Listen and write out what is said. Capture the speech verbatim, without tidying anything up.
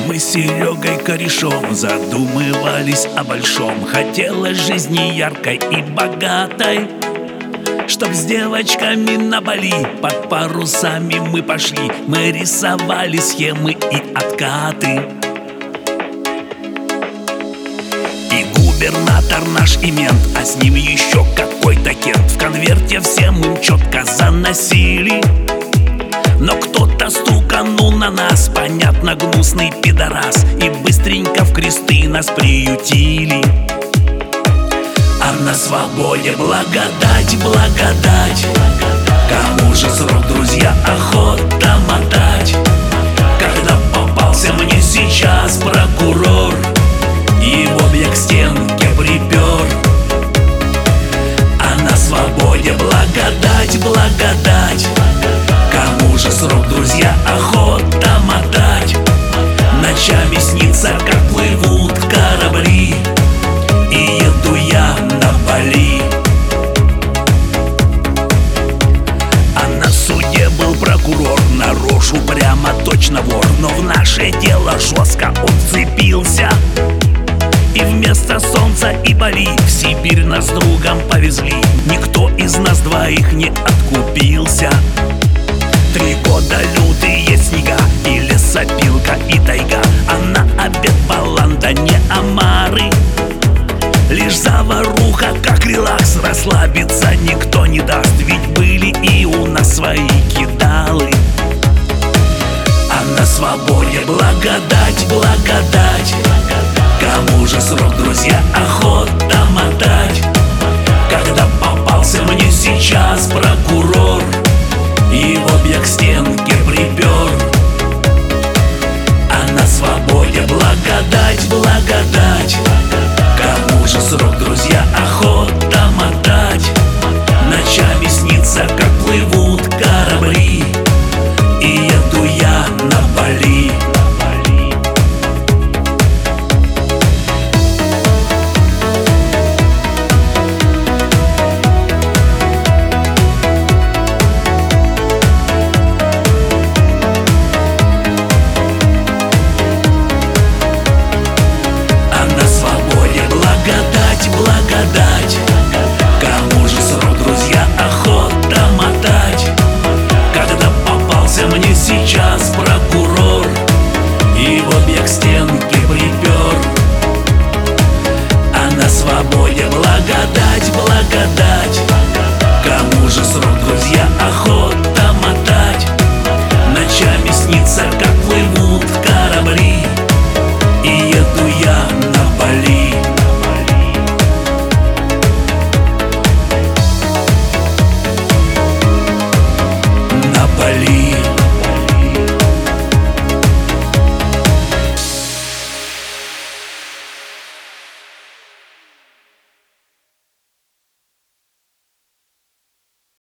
Мы с Серегой корешом задумывались о большом. Хотелось жизни яркой и богатой, чтоб с девочками на Бали под парусами мы пошли. Мы рисовали схемы и откаты. И губернатор наш и мент, а с ним еще какой-то Кент. В конверте все мы четко заносили, но кто-то стуканул на нас, понятно, гнусный пидорас, и быстренько в кресты нас приютили. А на свободе благодать, благодать. Кому же срок, друзья, охота мотать? Когда попался мне сейчас прокурор, его б я к стенке припер. А на свободе благодать, благодать. Кому же срок, друзья, охота мотать? Ночами снится, как плывут корабли, и еду я на Бали. А на суде был прокурор, на рожу прямо точно вор. Но в наше дело жестко он вцепился, и вместо солнца и Бали в Сибирь нас с другом повезли. Никто из нас двоих не откупился. Три года лютые снега, и лесопилка, и тайга, а на обед баланда, не омары. Лишь заваруха, как релакс, расслабиться никто не даст, ведь были и у нас свои кидалы. А на свободе благодать, благодать. Кому же срок, друзья, охота мотать? Когда попался мне сейчас прокурор, его б я к стенке припер. А на свободе благодать, благодать. Кому же срок, друзья, охота мотать? Ночами снится, как плывут корабли, и еду я на Бали. Благодать. Кому же срок, друзья, охота мотать? Когда попался мне сейчас